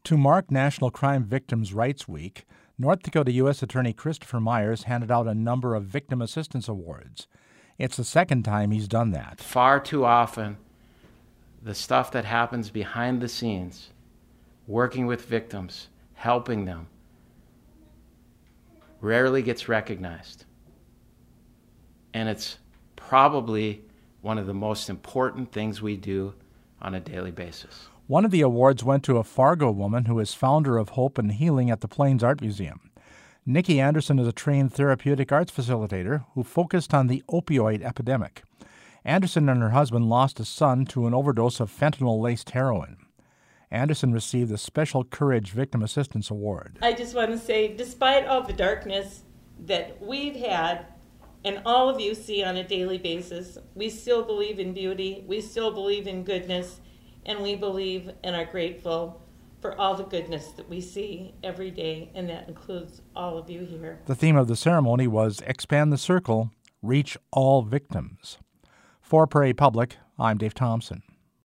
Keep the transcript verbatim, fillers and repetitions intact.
To mark National Crime Victims' Rights Week, North Dakota U S Attorney Christopher Myers handed out a number of Victim Assistance Awards. It's the second time he's done that. Far too often, the stuff that happens behind the scenes, working with victims, helping them, rarely gets recognized. And it's probably one of the most important things we do on a daily basis. One of the awards went to a Fargo woman who is founder of Hope and Healing at the Plains Art Museum. Nikki Anderson is a trained therapeutic arts facilitator who focused on the opioid epidemic. Anderson and her husband lost a son to an overdose of fentanyl-laced heroin. Anderson received the Special Courage Victim Assistance Award. I just want to say, despite all the darkness that we've had and all of you see on a daily basis, we still believe in beauty, we still believe in goodness, and we believe and are grateful for all the goodness that we see every day, and that includes all of you here. The theme of the ceremony was Expand the Circle, Reach All Victims. For Prairie Public, I'm Dave Thompson.